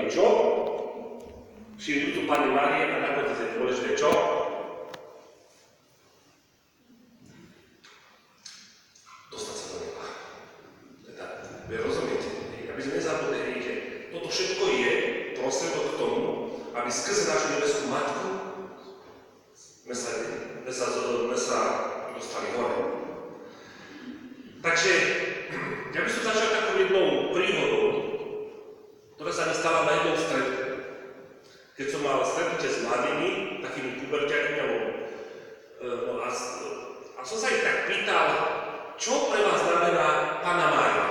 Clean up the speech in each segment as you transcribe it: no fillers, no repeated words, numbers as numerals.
čo? Všimli tu Panny Márie a nakoniec je dôležité čo? Dostať sa do neba. Teda, vy rozumiete, aby sme nezabudli, že toto všetko je prostredok k tomu, aby skrze našu nebeskú matku sme sa dostali hore. Takže, ja by som začal takou jednou príhodou, ktorá sa mi stala na jednom stretku. Keď som mal stretnutie s mladými, takými puberťakmi, a som sa ich tak pýtal, čo pre vás znamená Panna Mária.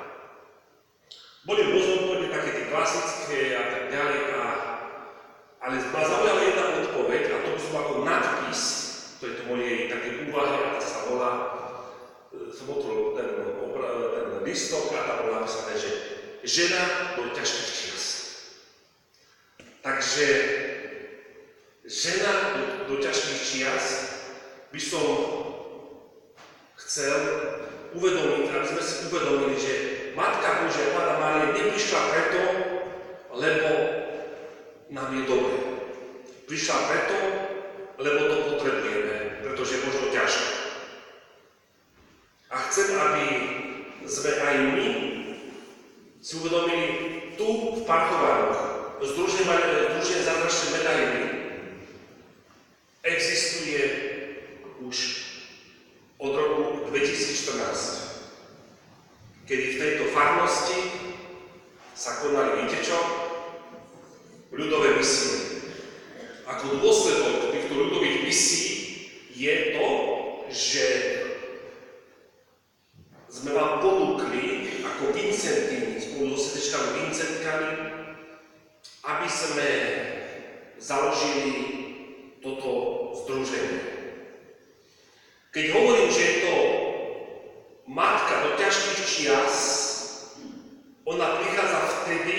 Boli rôzne odpovede, také tie klasické a tak ďalej, ale ma zaujala jedna odpoveď, a to by som ako nadpis, to je to mojej také úvahy, a to sa volá, som otvoril ten listok a tam bolo napísané, že žena do ťažkých čias. Takže žena do ťažkých čias by som chcel uvedomiť, aby sme si uvedomili, že Matka Božia, Panna Mária, neprišla preto, lebo nám je dobre. Prišla preto, lebo to potrebujeme, pretože je možno ťažko. A chcem, aby sme aj my si uvedomili tu v Parchovanoch, Združenie zázračnej medaily existuje už od roku 2014, kedy v tejto farnosti sa konali, viete čo? Ľudové misie. Ako dôsledok týchto ľudových misií je to, že sme vám ponúkli ako Vincentíni, spolu so srdečkami Vincentkami, aby sme založili toto združenie. Keď hovorím, že je to matka do ťažkých čias, ona prichádza vtedy,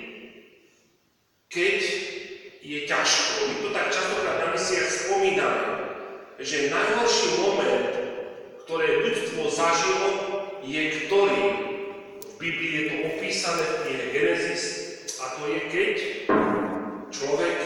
keď je ťažko. My to tak častokrát na misiách spomíname, že najhorší moment, ktoré ľudstvo zažilo, je ktorý. V Biblii je to opísané v knihe Genesis, a to je keď človek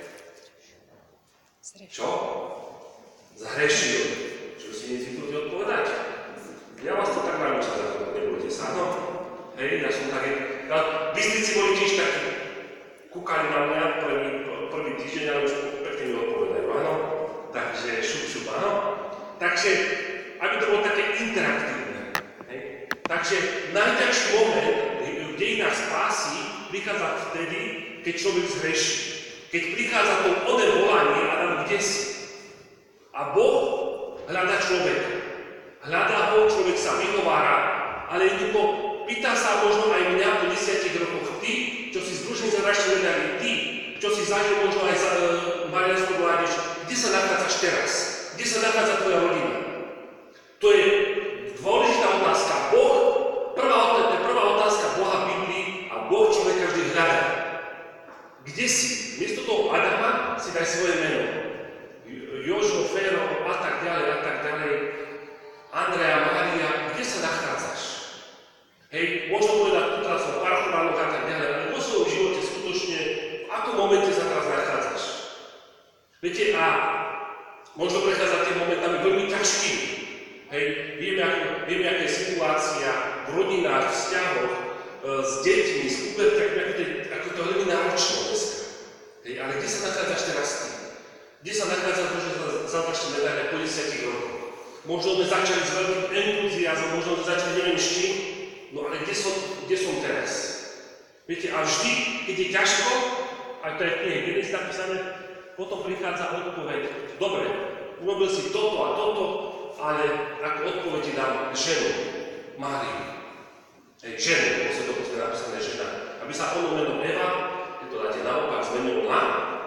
čo? Zhrešil. Čo si nezvyknutí odpovedať? Ja vás to tak naučil, nebojte sa, áno? Hej, ja som taký... Bystrici boli tiež takí, kúkali na mňa prvý týždeň, ale už pekne mi odpovedajú, áno? Takže šup, áno? Takže, aby to bolo také interaktívne. Hej? Takže najťažší moment v dejinách spásy prichádza vtedy, keď človek zhreší. Keď prichádza to volanie, Adam, kde si? A Boh hľadá človeka. Hľadá ho, človek sa vyhovára, ale jednoducho pýta sa možno aj mňa po 10 rokoch. Ty, čo si Združenie zázračnej medaily, ty, čo si zažil možno aj za mariánsku mládež, kde sa nachádzaš teraz? Kde sa nachádza tvoja rodina? To je dôležitá otázka. Prvá otázka Boha v Biblii a Boh človeka vždy hľadá. Kde si? Miesto toho Adama si daj svoje meno. Jožo, Féro a tak ďalej. Andrea, Mária, kde sa nachádzaš? Hej, možno povedať, tu teraz som Parchovanoch a tak ďalej, ale vo svojom živote skutočne, v akom momente sa teraz nachádzaš? Viete, a možno prechádzate momentami veľmi ťažkými. Hej, vieme, aká je situácia v rodinách, v vzťahoch, s deťmi, s puberťakmi, ako to je veľmi náročné dneska. Hej, ale kde sa nachádzaš teraz ty? Kde sa nachádzaš, možno zázračné medaile po 10 rokoch? Možno sme začali s veľkým entuziazmom, možno sme začali neviem s čím, no ale kde som teraz? Viete, a vždy, keď je ťažko, aj to je v knihe Genesis napísané, potom prichádza odpoveď. Dobre, urobil si toto a toto, ale ako odpoveď ti dám ženu, Máriu. Ženu, to je napísané žena. Aby sa ono meno Eva, keď to dáte naopak, zmenilo na.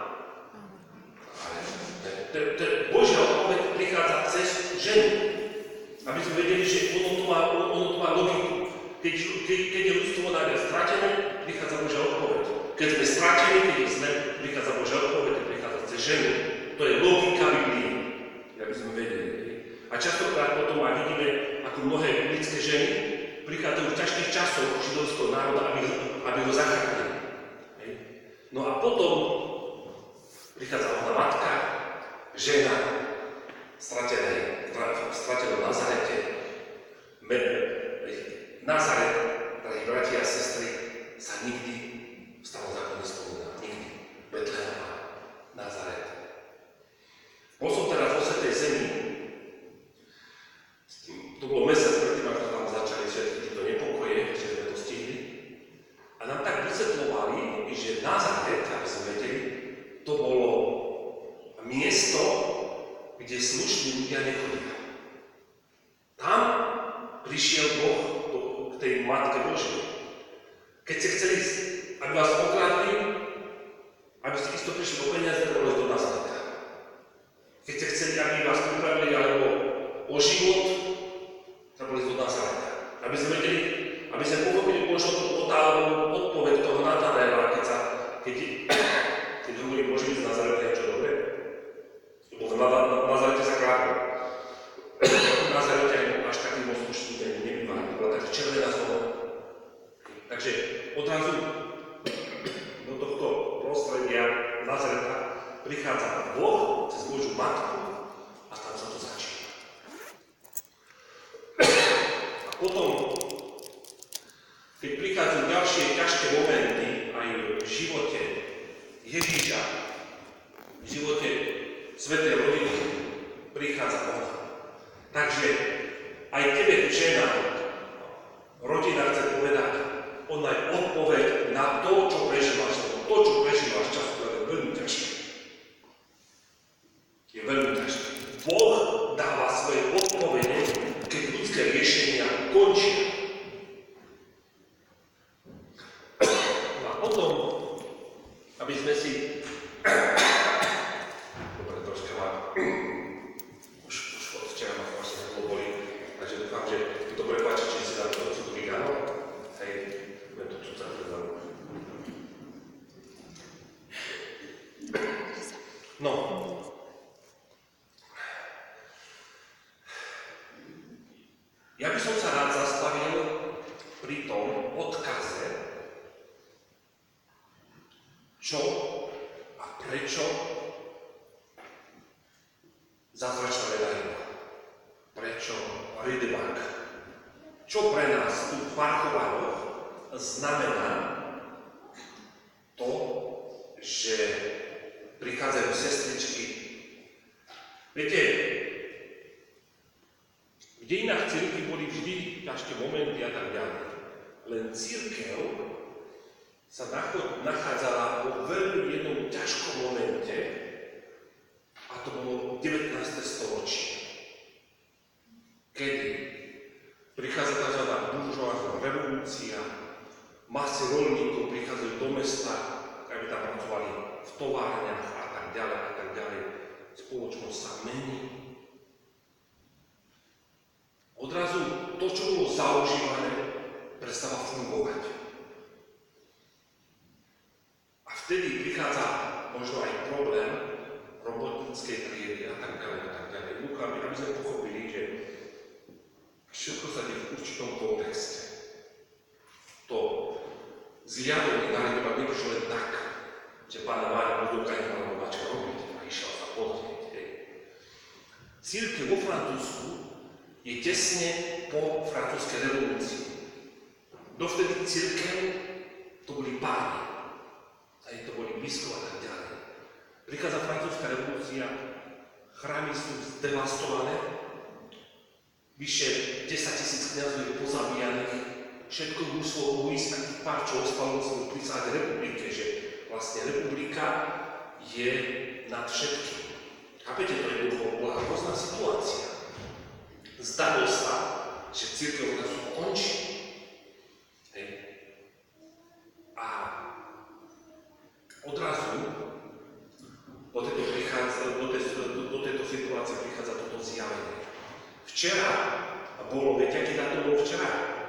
Božia odpoveď prichádza cez ženu. Aby sme vedeli, že ono to má logiku. Keď je ľudstvo najviac stratené, prichádza Božia odpoveď. Keď sme stratení, keď je zle, prichádza Božia odpoveď, prichádza cez ženu. To je logika Biblie, aby sme vedeli. A častokrát potom aj vidíme, ako mnohé biblické ženy prichádzajú v ťažkých časoch židovského národa, aby ho zachránili. No a potom prichádza ona matka, žena, stratená v Nazarete. Nazaret, drahí bratia a sestry, sa nikdy v starom zákone nespomína. Nikdy. Betlehema, Nazaret. Bol som teraz vo Svätej Zemi. To bolo mesiac predtým, ako tam začali všetky tieto nepokoje, že sme to stihli. A nám tak vysvetľovali, že Nazaret, aby sme vedeli, to bolo miesto, kde slušní ľudia nechodia. Tam prišiel Boh k tej Matke Božej. Keď ste chceli, aby vás okradli, aby ste isto prišli o peniaze, to bolo do Nazareta. Keď ste chceli, aby vás pripravili alebo o život, to bolo do Nazareta. Aby sme vedeli, aby sme pochopili možno tú otázku, odpoveď toho Natanaela, keď hovorí Boží z Nazareta je čo dobre. Lebo v Nazarete sa kráľov. V Nazarete až taký moc už nebýva, to bola taká červená zóna. Takže odrazu do tohto prostredia Nazareta prichádza Boh cez Božiu Matku a tam sa to začína. A potom, keď prichádzajú ďalšie ťažké momenty aj v živote Ježíša, v živote svätej rodiny, prichádza ona. Takže aj tebe, žena, rodina chce povedať, ona je odpoveď na to, čo prežívaš. To, čo prežívaš často, je veľmi ťažké. Je veľmi ťažké. Boh dáva svoje odpovede, keď ľudské riešenia končia. No a potom, aby sme si... Dobre, troška mám... Už od včera ma vlastne nebolo boli, takže dúfam, že to prepáči, či si dám to cukríka, no? Hej, budem to čucať predám. No. Ja by som sa rád zastavil pri tom odkaze, čo a prečo zázračná medaila. Prečo Rydberg? Čo pre nás tu v Parchovanoch znamená to, že prichádzajú sestričky. Viete, v dejinách cirkvi boli vždy ťažké momenty a tak ďalej. Len cirkev sa nachádzala vo veľmi jednom ťažkom momente a to bolo 19. storočie. Kedy prichádza tzv. Buržoázna revolúcia, masy roľníkov prichádzajú do mesta, aby tam pracovali v továrniach a tak ďalej. Spoločnosť sa mení. Odrazu to, čo bolo zaužívané, prestáva fungovať. A vtedy prichádza možno aj problém robotníckej triedy a tak ďalej. Aby sme pochopili, že všetko sa deje v určitom kontexte. To zjavenie nariadovať neprišlo len tak, že pána Mária Budovka nemala čo robiť a išiel sa pozrieť. Cirkev vo Francúzsku je tesne po francúzskej revolúcii. Dovtedy cirkev to boli páni, aj to boli biskupi a tak ďalej. Prichádza francúzska revolúcia, chrámy sú zdevastované, vyše 10 000 kňazov je pozabíjaných, všetko muselo ujsť takých pár, čo ostalo muselo prísať republike, že vlastne republika je nad všetkým. Chápete, to je bola hrozná situácia. Zdalo sa, že cirkev odrazu končí. Hej. A odrazu do tejto situácie prichádza toto zjavenie. Včera bolo, viete, aký dátum bol včera?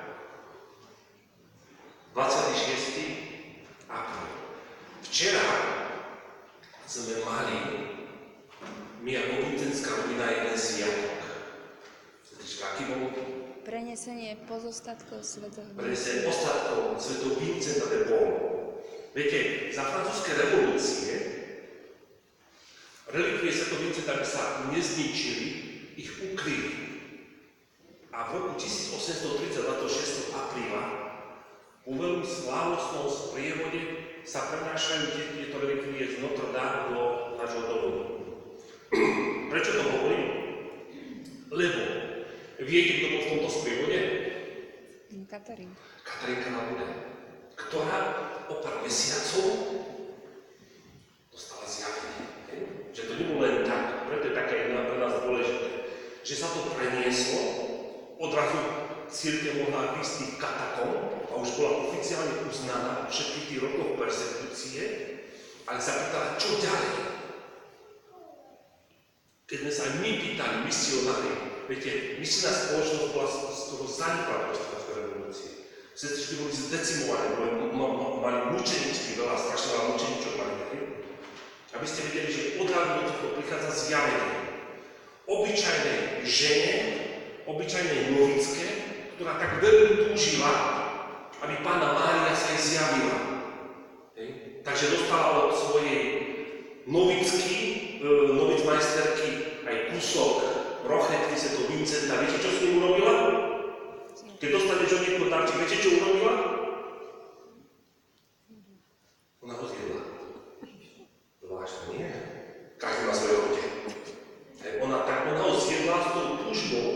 26. apríl. Včera sme mali my ako Vincenská rodina jeden sviatok. Aký bol? Prenesenie pozostatkov svätého Prenesenie pozostatkov svätého Vincenta de Paul. Viete, za francúzskej revolúcie relikvie Svätého Vincenta, aby sa nezničili, ich ukryli. A v roku 1830, 26. apríla, po veľmi slávnostnom sprievode sa prenášajú tieto relikvie z Notre Dame do nášho domu. Prečo to hovorím? Lebo viete, kto bol v tomto sprievode? Katarín. Katarínka na Bude, ktorá o pár mesiacov dostala zjavenie. Že to nebolo len tak, preto je také pre nás dôležité, že sa to prenieslo, odrazu cirkev mohla ísť tých katakom a už bola oficiálne uznaná všetkých tých rokov persekúcie, ale sa pýtala, čo ďalej. Keď sme sa aj my pýtali, misionári, viete, misijná spoločnosť bola z toho zanikla počas francouzskej revolúcie. Sestričky boli zdecimované, mali mučeničky, veľa, strašne veľa mučeničok mali. Aby ste vedeli, že odrazu do tohto prichádza zjavenie. Obyčajnej žene, obyčajnej novické, ktorá tak veľmi túžila, aby Panna Mária sa jej zjavila. Takže dostala od svojej novicmajsterky aj kúsok rochetky Svätého Vincenta. Viete, čo s ním urobila? Keď dostaneš od niekoho darček, viete, čo urobila? Ona ho zjedla. Zvláštne, nie? Každý má svoje rote. Ona ho zjedla s tou túžbou,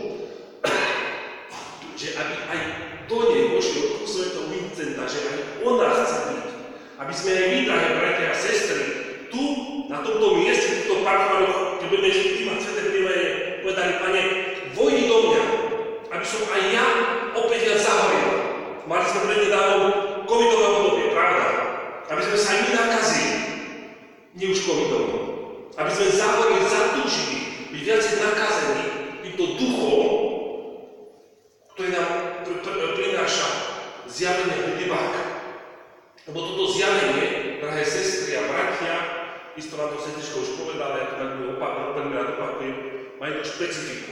že aby aj do nej vošiel kúsok Svätého Vincenta, že aj ona chce byť. Aby sme aj my, drahé bratia a sestry, tu, na tomto mieste, túto parkovali, keď budeme príjmať sväté príjmanie, povedali, Pane, vojdi do mňa, aby som aj ja opäť viac zahoril. Mali sme prednedávnom covidové obdobie, pravda? Aby sme sa aj my nakazili, nie už covidom. Aby sme zahorili, zatúžili, byť viacej nakazení týmto duchom, ktorý nám prináša zjavenie Libáka. Lebo toto zjavenie, drahé sestry a bratia, isto nám to sestričko už povedala, ja to veľmi rád opakujem, má jedno špecifikum.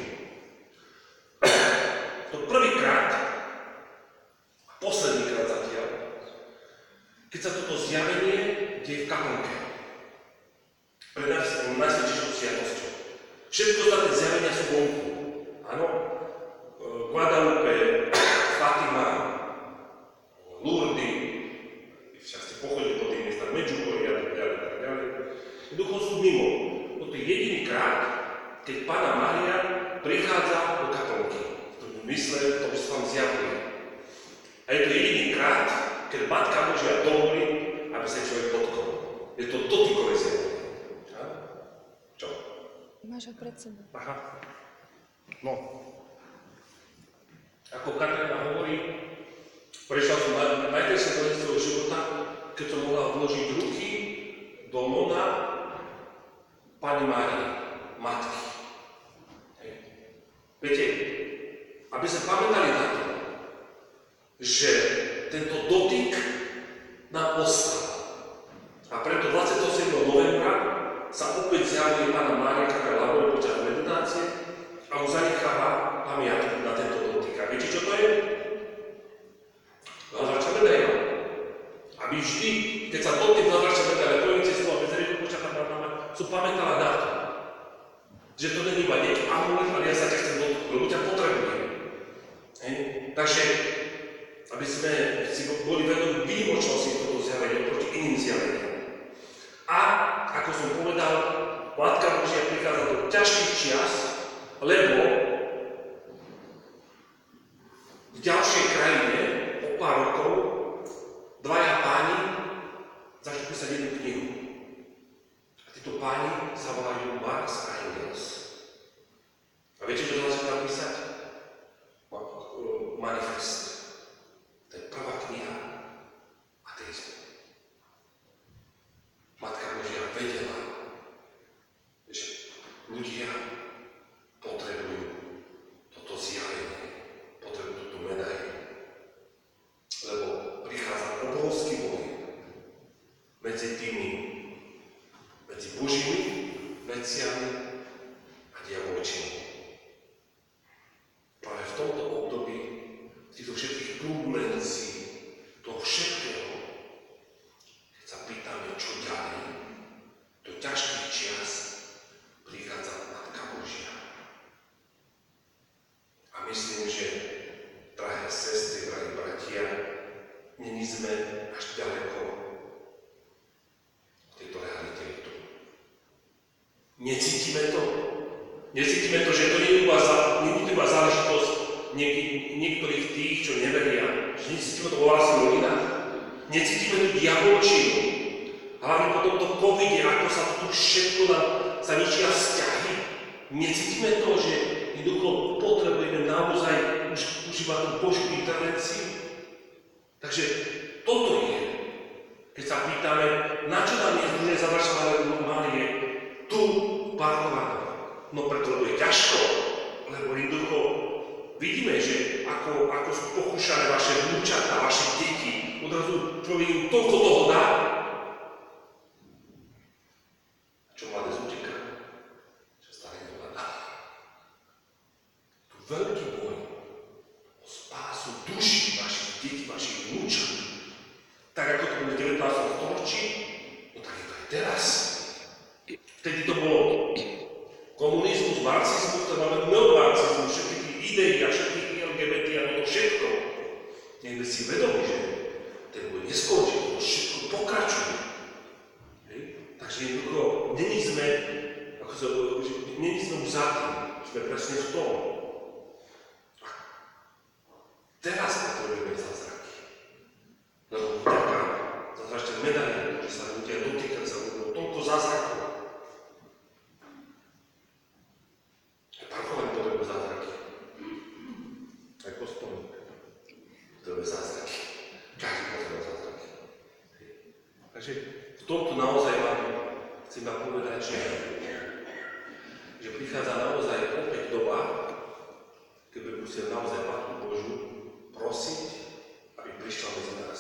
To prvýkrát, a poslednýkrát zatiaľ, keď sa toto zjavenie deje v kaplnke. Pre najsvätšejšou sviatosťou. Všetko ostatné zjavenia sú vonku. Áno, Guadalupe, Fatima, Lourdes, však ste pochodili po tých miestach Medjugorje a tak ďalej. Jednoducho sú mimo. Toto je jediný krát, keď Panna Mária prichádza do kaplnky. V mysle to by sa vám zjavuje. A je to jediný krát, keď Matka Božia dovolí, aby sa človek dotkol. Je to dotykové zjavenie. Čo? Máš ho pred sebou. Aha. No. Ako Katarína hovorí, prešla som najkrajšie bolesti svojho života, keď som mohla vložiť ruky do lona Panny Márie, Matky. Viete, aby sme pamätali na to, že tento dotyk nám ostal. A preto 27. novembra sa opäť zjavuje Panna Mária, ktorá labore počas meditácie a mu zanecháva pamiatku na tento dotyk. A viete, čo to je? Lazarča Bedajla. Aby vždy, keď sa dotyk Lazarča Bedajla, pojím cestu a bezrieku počatá Panna sú pamätala na to, že to nie je iba nejaký amulet, ale ja sa ťa chcem dotknúť, lebo ťa potrebujem. Takže, aby sme si boli vedomi výnimočnosti toto zjavenia proti iným zjaveniam. A, ako som povedal, Matka Božia prichádza do ťažkých čias, lebo v ďalšej krajine o pár rokov dvaja páni začnú písať jednu knihu. A títo páni sa volajú Marx a Engels. A viete, čo to začne napísať? Manifest. To je prvá kniha ateizmu. Matka Božia vedela, že ľudia potrebujú toto zjavenie, potrebujú túto medailu. Lebo prichádza obrovský boj medzi Božími veciami a diabolčinami. Práve v tomto období, v týchto všetkých turbulencií, toho všetkého, keď Necítime to? Necítime to, že to nie je iba záležitosť niektorých tých, čo neveria. Že necítime to vo vlastných rodinách. Necítime tu diabolčinu. Hlavne po tomto covide, ako sa tu všetko sa ničia vzťahy. Necítime to, že jednoducho potrebujeme naozaj užívať tú Božiu intervenciu. Takže toto je, keď sa pýtame, na čo nám je združenie Završované Márie tu parkované. No preto, lebo je ťažko, lebo jednoducho vidíme, že ako sú pokúšané vaše vnúčatá, vaše deti, odrazu človek im toľko toho dá. Čo mladé uteká? Čo staré nevládá? Tu veľký boj o spásu duší vašich detí, vašich vnúčat. Tak ako to bolo v 19. storočí, no tak je to aj teraz. Vtedy to bolo komunizmus, marxizmus, to máme neomarxizmus, všetky tie idei a všetky LGBT a to všetko. Niekde si vedomí, že ten boj neskončí, to všetko pokračuje. Hej? Takže jednoducho, není sme už za tým, sme presne v tom. A teraz potrebujeme zázraky. Lebo vďaka zázračnej medaile, že sa ľudia dotýkajú, sa budú toľko zázrakov. Parkovanie potrebuje zázraky. Aj kostolník potrebuje zázraky. Každý potrebuje zázraky. Takže v tomto naozaj vám chcem vám povedať, že prichádza naozaj opäť doba, keď by musel naozaj Matku Božiu prosiť, aby prišla medzi nás.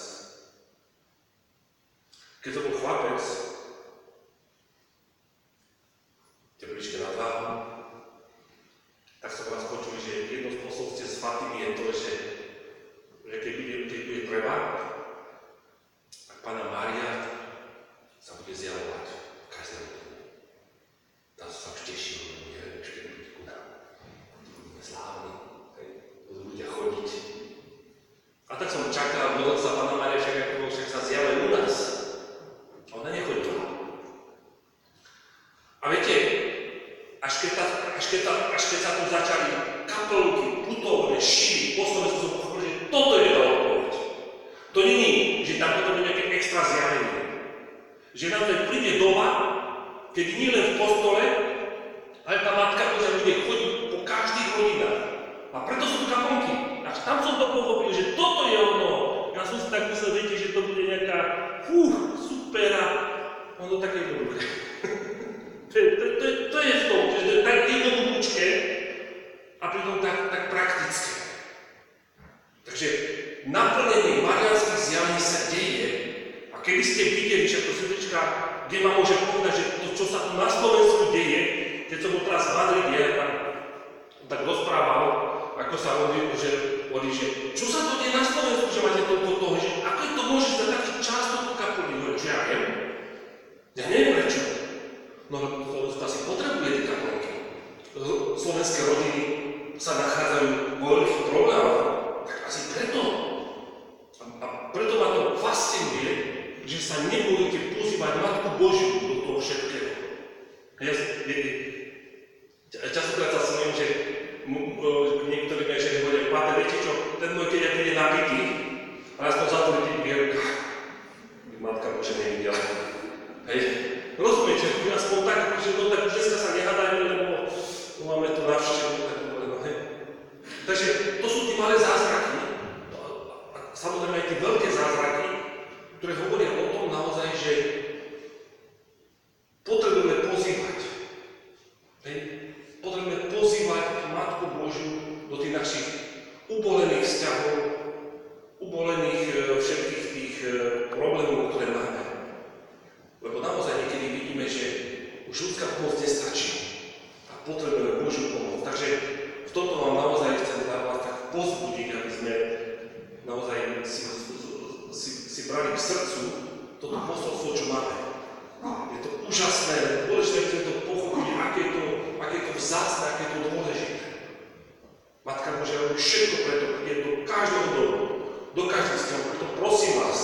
Keď to bol chlapec, tepličke nad váhom, tak som vás počuli, že jedno z posolstiev s Fatimy je to, že keď bude treba, tak Panna Mária sa bude zjavovať každému dňu. Tam sa už tešil, neviem, už keď bude ku nám. Budeme slávni, budú ľudia chodiť. A tak som čakal, modlil sa Panna Mária, však sa zjavuje u nás. A ona nechodila. A viete, až keď sa tu začali kapelky, putovne, šíriť, po Slovensku som pochopil, že toto je tá odpoveď. To nie je, že tam potom je nejaké extra zjavenie. Že nám to príde doba, keď nie len v kostole, ale tá Matka Božia bude chodiť po každých hodinách. A preto sú tu kapelky. Až tam som to pochopil, že toto je ono. Ja som si tak myslel, viete, že to bude nejaká super a ono také dobré. To je v tom, že to je tak jednoduché a pritom tak praktické. Takže naplnenie mariánskych zjavení sa deje a keby ste videli, že to srdečka, kde ma môže povedať, že to, čo sa tu na Slovensku deje, keď som bol teraz v Madride, tak rozprával, ako sa hovorí, že čo sa to deje na Slovensku, že máte toľko toho, že ako je to môže za taký čas toľko kapelí, že ja viem. Ja neviem prečo. No Slovensko asi potrebuje tie kapelky. Slovenské rodiny sa nachádzajú vo veľkých problémoch. Tak asi preto. A preto ma to fascinuje, že sa nebudete pozývať Matku Božiu do toho všetkého. Častokrát sa smiem, že niektorí mi ešte hovoria, Páter, viete čo, ten môj keď bude nabitý, a aspoň za to ľudí Matka Božia nevidela. Hej. Rozumiete, aspoň tak, že no tak dneska sa nehádajme, lebo máme to navštevu, tak no, hej. Takže to sú tie malé zázraky, a samozrejme aj tie veľké zázraky, ktoré hovoria o tom naozaj, že potrebujeme pozývať. Hej. Potrebujeme pozývať Matku Božiu do tých našich ubolených vzťahov, ubolených všetkých tých problémov, ktoré máme. Lebo naozaj niekedy vidíme, že už ľudská pomoc nestačí a potrebujeme Božiu pomoc. Takže v tomto vám naozaj chcem vás tak pozbudiť, aby sme naozaj si brali k srdcu toto posolstvo, čo máme. Je to úžasné, dôležité chcem to pochopiť, aké je to vzácne, aké je to dôležité. Matka Božia robí všetko preto, je do každého domu, do každého vzťahu. Preto prosím vás,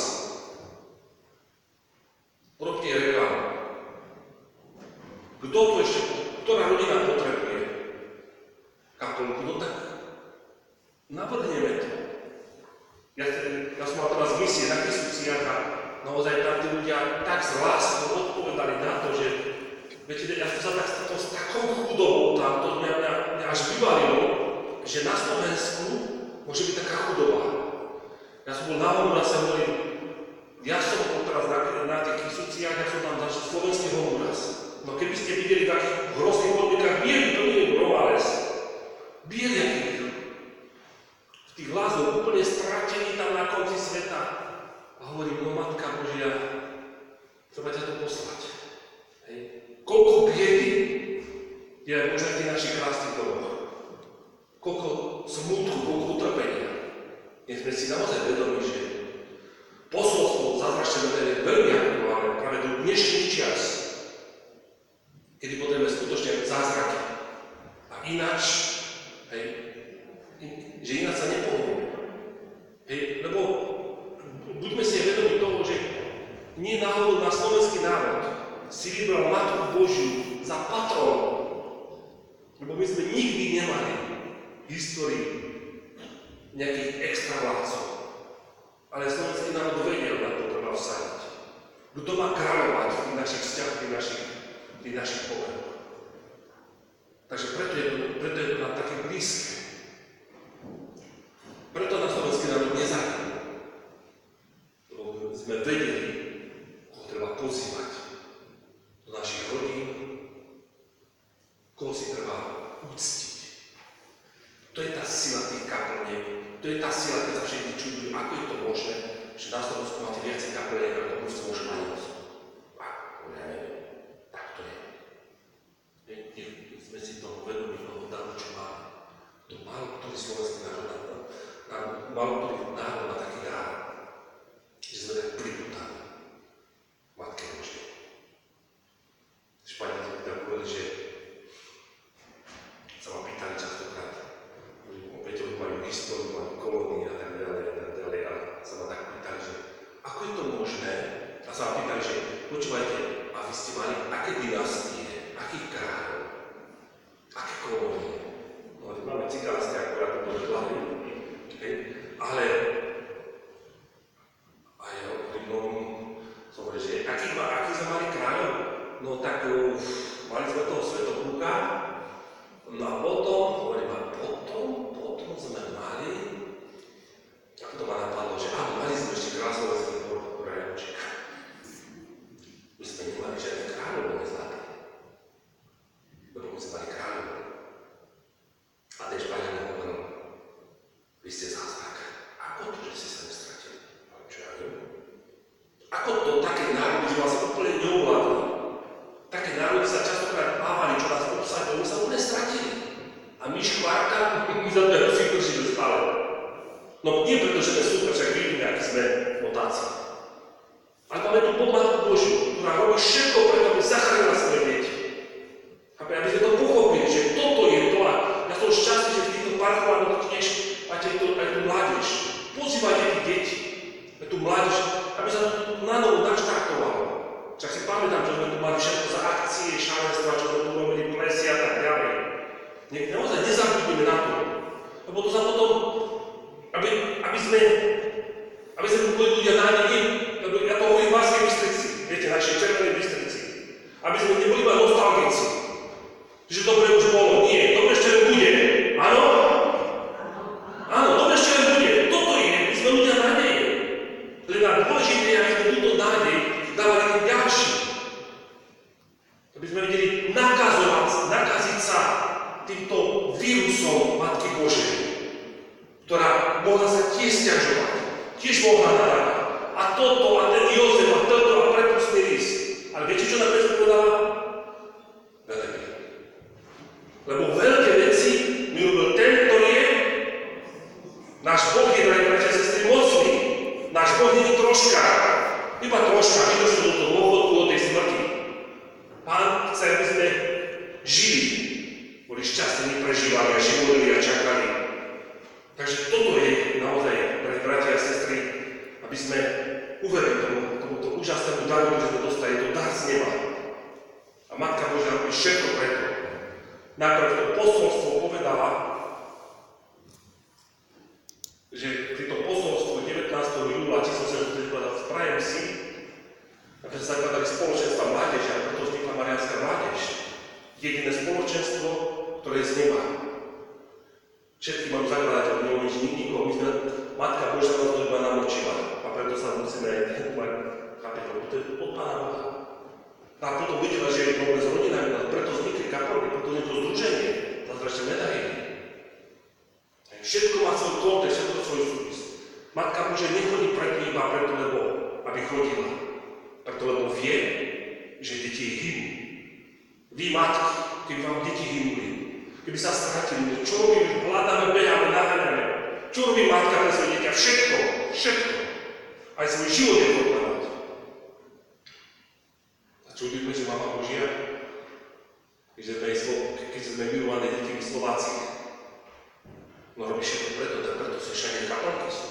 robte reklamu. Kto to ešte ktorá rodina potrebuje kaplnku, no tak navrhneme to. Ja som mal teraz misie na Kristúciach a naozaj tam tí ľudia tak s láskou odpovedali na to, že viete, ja som sa tak stretol s takou chudobou tam, to mňa až vyvalilo, že na Slovensku môže byť taká chudoba. Ja som bol na Hondurase, hovorím, ja som bol teraz na tých Kristúciach, ja som tam začal slovenský Honduras. No keby ste videli, v akých hrozných podmienkach bieli, to nie je Romales. Bieli, aký v tých lázoch úplne stratení tam na konci sveta. A hovorím, no Matka Božia, treba ťa to poslať. Hej. Koľko biedy je možno v tých našich krásnych domoch. Koľko smutku, koľko utrpenia. Nie sme si naozaj vedomi, že posolstvo zázračnej metody je veľmi aktuálne práve do dnešných čias, kedy potrebujeme skutočne zázraky. A ináč, hej, že ináč sa nepohneme. Hej, lebo buďme si vedomi toho, že nie náhodou na slovenský národ si vybral Matku Božiu za patrón. Lebo my sme nikdy nemali v histórii nejakých extra vládcov. Ale slovenský národ vedel, na to treba vsadiť. Kto má kráľovať v tých našich vzťahoch, v tých našich pohľadoch. Takže preto je to nám také blízke. Preto na slovenský národ nezájme. Lebo sme vedeli, koho treba pozývať do našich rodín, koho si treba uctiť. To je tá sila tých kaplniek. To je tá sila, keď sa všetci čudujú, ako je to možné, že na Slovensku máte viacej kaplniek, ako to môže mať. Tak to je. Nech sme si toho vedomi, toho daru, čo máme. To málo ktorý slovenský národ má taký dár, že sme tak priputaní Matke Božej. Španieli tak povedali, že sa ma pýtali častokrát, opäť majú históriu, majú kolónie a tak ďalej a sa ma tak pýtali, že ako je to možné? A sa ma pýtali, že počúvajte, a vy ste mali aké dynastie, akých kráľov, aké kolónie? No, máme cigánske, akorát to boli hlavy, ale a ja som hovoril, že aký sme mali kráľov? No tak mali sme toho Svätopluka, no a potom sme mali, ako to ma napadlo, že áno, mali sme ešte kráľovský dvor Rajoček. My sme nemali žiadne kráľov, boli zlaté. Lebo my sme mali kráľov. A ten Španiel hovoril, vy ste zázrak. Ako to, že ste sa nestratili? Čo ja viem? Ako to také národy, že vás úplne neovládli? Také národy sa častokrát bávali, čo nás obsadili, my sa úplne stratili. A my škvárka, my za to si držíme stále. No nie preto, že sme super, však vidíme, akí sme motáci. Ale máme tu Matku Božiu, ktorá robí všetko preto, aby zachránila svoje deti. Aby sme to pochopili, že toto je to. A ja som šťastný, že v týchto parchovách tiež máte aj tú mládež. Pozývajte tých detí, aj tú mládež, aby sa to na novo naštartovalo. Však si pamätám, že sme tu mali všetko za akcie, šalenstva, čo sme tu robili, plesy a tak ďalej. Naozaj nezabudneme na to. Lebo to sa potom, aby sme boli ľudia nádejní, lebo ja to hovorím v Banskej Bystrici, viete, našej Červenej Bystrici. Aby sme neboli iba nostalgici. Že dobre už bolo. Nie, dobre ešte len bude. Áno? Áno, dobre ešte len bude. Toto je, my sme ľudia nádeje. Len dôležité je, aby sme túto nádej dávali tým ďalším. Aby sme vedeli nakaziť sa týmto vírusom Matky Božej, ktorá mohla sa tiež sťažovať, tiež mohla nadávať. A toto, a ten Jozef, a toto, a prepustný list. Ale viete, čo napríklad povedala? Velebí. Lebo veľké veci mi robil ten, ktorý je. Náš Boh je, drahí bratia a sestry, mocný. Náš Boh nie je troška. Iba troška, vydošlo do toho dôchodku, do tej smrti. Pán chce, aby sme žili. Boli šťastní, prežívali a životili a čakali. Takže toto je naozaj, drahí bratia a sestry, aby sme uverili tomuto úžasnému daru, ktorý sme dostali, to dar z neba. A Matka Božia robí všetko preto, Najprv to posolstvo povedala, že pri tom posolstvu 19. júla 1830 sprajem si, a keď sa zakladali spoločenstva mládeže, a preto vznikla Mariánska mládež, jediné spoločenstvo, ktoré je z neba. Všetky majú zakladateľ, neumíš nikoho, my sme, Matka Božia nás to iba namočila, a preto sa musíme aj chápať, lebo to je od Pána Boha. A potom videla, že je problém s rodinami, preto vznikli kapelky, preto je to združenie, zázračné medaily. Všetko má svoj kontext, všetko svoj súvis. Matka Božia nechodí preto iba preto, lebo aby chodila. Preto, lebo vie, že deti hynú. Vy, matky, keby vám deti hynuli, keby sa stratili, čo robíme? Hľadáme, beháme, naháňame. Čo robí matka pre svoje dieťa? Všetko, všetko. Aj svoj život je podľadať. A čudujeme, že Mama Božia, keď sme milované deti v Slovácii, no robí všetko preto sú všade kapelky sú.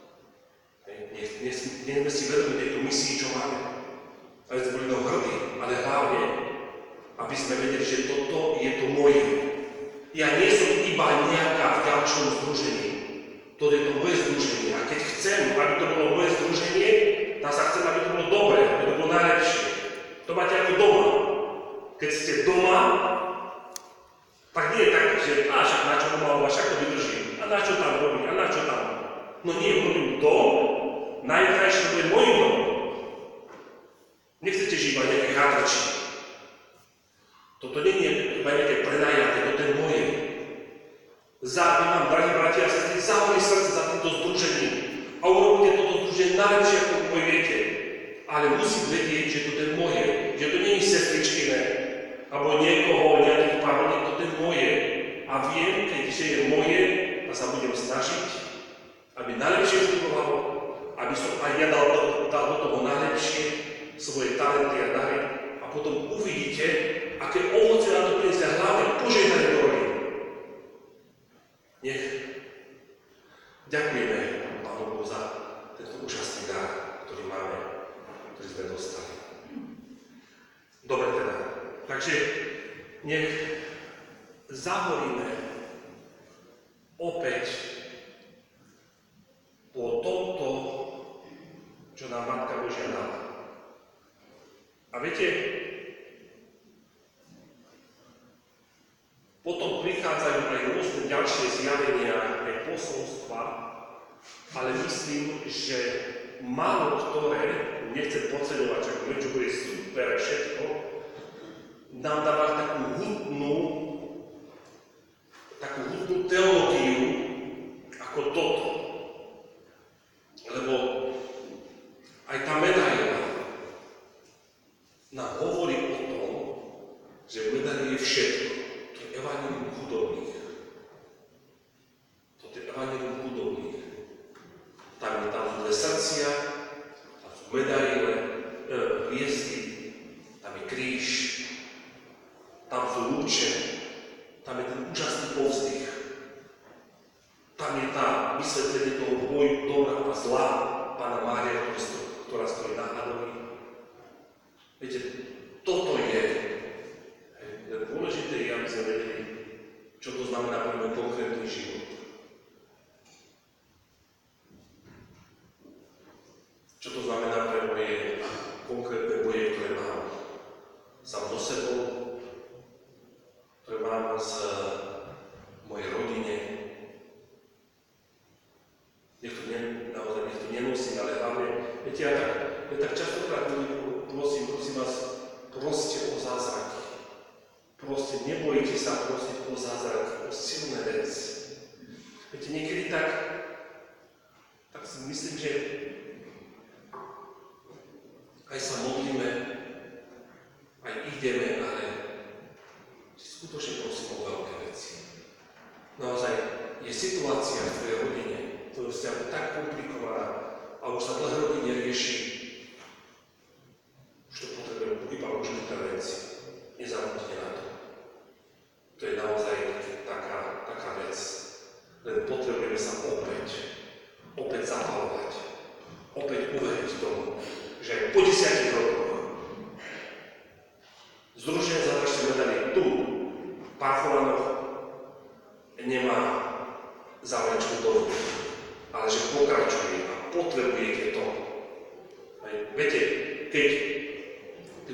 Nie sme si vedomi tejto misii, čo máme. Aby sme boli toho hrdí, ale hlavne, aby sme vedeli, že toto je to moje. Ja nie som iba nejaká v ďalšom združení. Toto je to moje združenie. A keď chcem, aby to bolo moje združenie, tak sa chcem, aby to bolo dobré, aby to bolo najlepšie. To máte ako doma. Keď ste doma, tak nie je tak, že však na čo doma, však to vydržím. A na čo tam robím, a na čo tam. No nie, robím to, najkrajšie to je mojim domom. Nechcete žiť iba nejaké chátrači. Toto nie je iba nejaké prenajaté, toto je moje. Zároveň vám, drahí bratia a sestry, zahorí srdce za týmto združením a urobte toto združenie najlepšie, ako môj viete. Ale musím vedieť, že toto je moje, že to nie je sestričkine, alebo niekoho, nejakých pár ľudí, toto je moje. A viem, keďže je moje, a sa budem snažiť, aby najlepšie fungovalo, aby som aj ja dal do toho najlepšie svoje talenty a dary. A potom uvidíte, aké ovoce na to prinesie, hlavne požehnanie do rodiny. Nech ďakujeme Pánu Bohu za tento úžasný dar, ktorý máme, ktorý sme dostali. Dobre teda. Takže nech zahoríme opäť po tomto, čo nám Matka Božia dala. A viete, potom prichádzajú aj rôzne ďalšie zjavenia, aj posolstva, ale myslím, že málo ktoré, nechcem podceňovať, že niečo bude super všetko, nám dáva takú hutnú teológiu ako toto. Lebo aj tá medaila nám hovorí o tom, že v medaili je všetko. To je evanjelium chudobných. Toto je evanjelium chudobných. Tam sú dve srdcia, tam sú medaile, hviezdy, tam je kríž, tam sú lúče, tam je ten úžasný povzdych. Tam je tá vysvetlenie toho boju dobra a zla Pána Mária, ktorá stojí na hľadovi. Viete, toto je dôležité, aby sme vedeli, čo to znamená pre môj konkrétny život. Čo to znamená pre moje konkrétne boje, ktoré mám sám so sebou, ktoré mám v mojej rodine. Nech to nenosím, ale hlavne, viete, ja tak častokrát prosím vás, proste o zázraky. Proste nebojte sa prosiť o zázraky, o silné veci. Viete, niekedy tak si myslím, že aj sa modlíme, aj ideme, ale skutočne prosím o veľké veci. Naozaj je situácia v tvojej rodine, to je tak komplikovaná a už sa dlhé roky nerieši. Už to potrebujeme iba Božiu intervenciu. Nezabudnite na to. To je naozaj taká vec. Len potrebujeme sa opäť zapalovať. Opäť uveriť tomu, že aj po 10 rokoch združenie Zázračné medaily tu, Parchová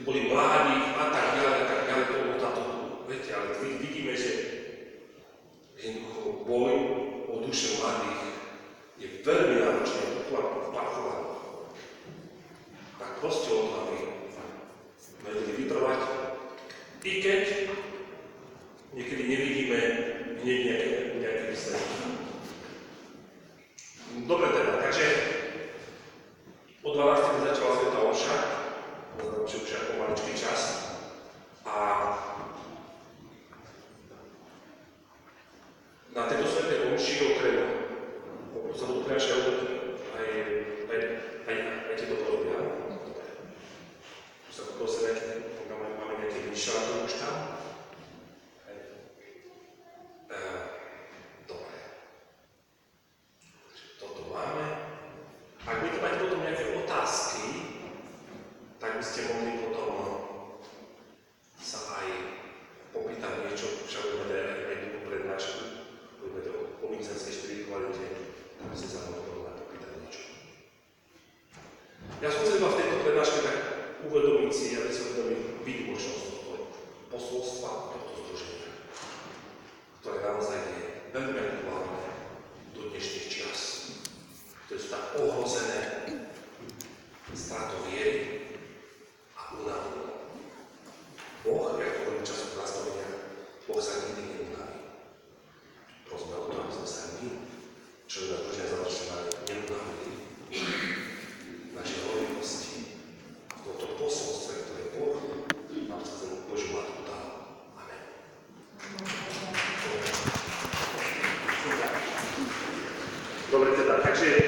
boli mladí a tak ďalej, to bolo táto, viete, ale vidíme, že jednoducho boj o duše mladých je veľmi náročný, to plachované. Tak proste o to, aby vedeli vytrvať, i keď niekedy nevidíme hneď nejaké výsledky. Dobre teda, takže o 12. začala Svätá omša, poznám, že už ako maličký čas. A na tejto Svätej omši okrem sa budú prinášať aj tieto podobia. Už sa prosím, máme nejaké myšľanky už tam. Dobre. Toto máme. Ak budete mať potom nejaké otázky, tak by ste mohli potom sa aj popýtať niečo, však budeme aj tú prednášku, budeme o vincenskej spiritualite, tak by ste sa mohli popýtať niečo. Ja som chcel iba v tejto prednáške tak uvedomiť si, aby si uvedomil výnimočnosť tohto posolstva, tohto združenia, ktoré naozaj je veľmi aktuálne do dnešných čias, ktoré sú tak ohrozené stratou viery a únavou. Boh, ako hovorím času v nastaveniach, Boh sa nikdy neunaví. Prosme o to, aby sme sa my, čo je na združenia završené, neunavili našej horlivosti v tomto posolstve, ktoré Boh nám skrze Božiu Matku dal. Amen. Dobre teda, takže